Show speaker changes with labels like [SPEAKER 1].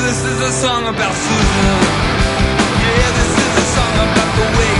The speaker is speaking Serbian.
[SPEAKER 1] this is a song about Susan. Yeah, this is a song about the way